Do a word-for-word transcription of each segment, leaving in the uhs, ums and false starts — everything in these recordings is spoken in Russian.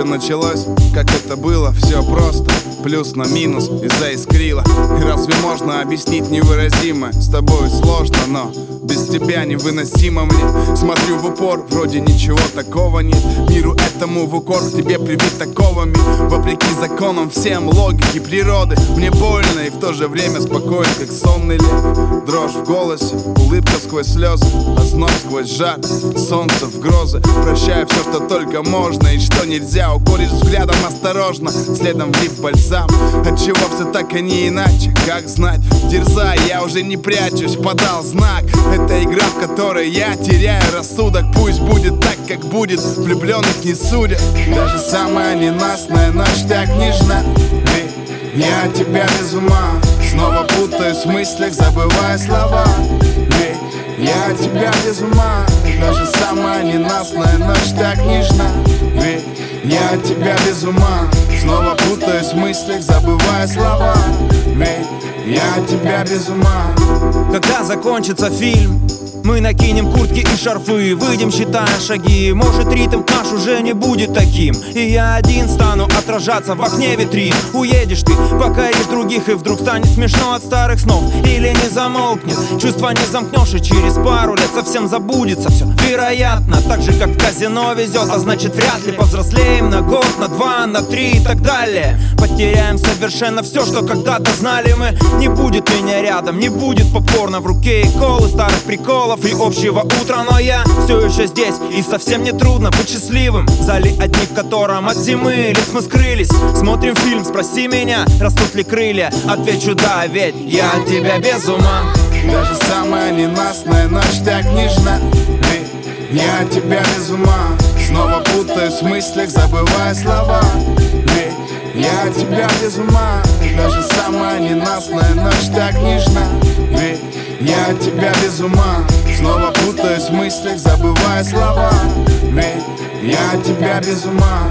все началось, как это было, все просто. Плюс на минус и заискрило. И разве можно объяснить невыразимое? С тобой сложно, но без тебя невыносимо мне. Смотрю в упор, вроде ничего такого нет. Миру этому в укор, к тебе привит такого мир. Вопреки законам всем логики природы. Мне больно и в то же время спокоен, как сонный лев. Дрожь в голосе, улыбка сквозь слезы, озноб сквозь жар, солнце в грозы. Прощаю все, что только можно и что нельзя. Уколешь взглядом осторожно, следом влив бальзам. Отчего все так, а не иначе, как знать? Дерзай, я уже не прячусь, подал знак. Это игра, в которой я теряю рассудок. Пусть будет так, как будет, влюбленных не судят. Даже самая ненастная ночь так нежна. Эй, я от тебя без ума. Снова путаюсь в мыслях, забывая слова. Эй, я от тебя без ума. Даже самая ненастная ночь так нежна. Эй, я от тебя без ума. Снова путаюсь в мыслях, забывая слова. Эй, я от тебя без ума. Когда закончится фильм, мы накинем куртки и шарфы, выйдем, считая шаги. Может, ритм наш уже не будет таким, и я один стану отражаться в окне витрин. Уедешь ты, покоришь других, и вдруг станет смешно от старых снов. Или не замолкнет, чувства не замкнешь, и через пару лет совсем забудется все. Вероятно, так же как в казино везет, а значит вряд ли повзрослеем на год, на два, на три и так далее. Потеряем совершенно все, что когда-то знали мы. Не будет меня рядом, не будет попкорна в руке и колы, старых приколов и общего утра. Но я все еще здесь, и совсем не трудно быть счастливым в зале одни, в котором от зимы лиц мы скрылись. Смотрим фильм, спроси меня, растут ли крылья. Отвечу да, ведь я от тебя без ума. Даже самая ненастная ночь так нежна. Эй, я от тебя без ума. Снова путаюсь в мыслях, забывая слова. Эй, я от тебя без ума. Даже самая ненастная ночь так нежна. Эй, я от тебя без ума. Снова путаюсь в мыслях, забывая слова. Эй, я от тебя без ума.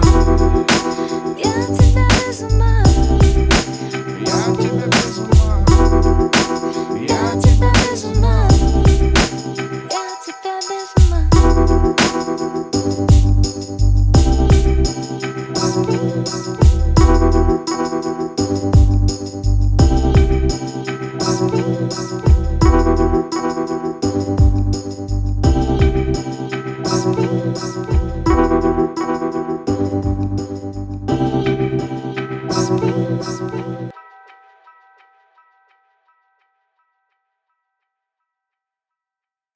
Я от тебя без ума. Я от тебя без ума. Я от тебя без ума. Я от тебя без ума. We'll be right back.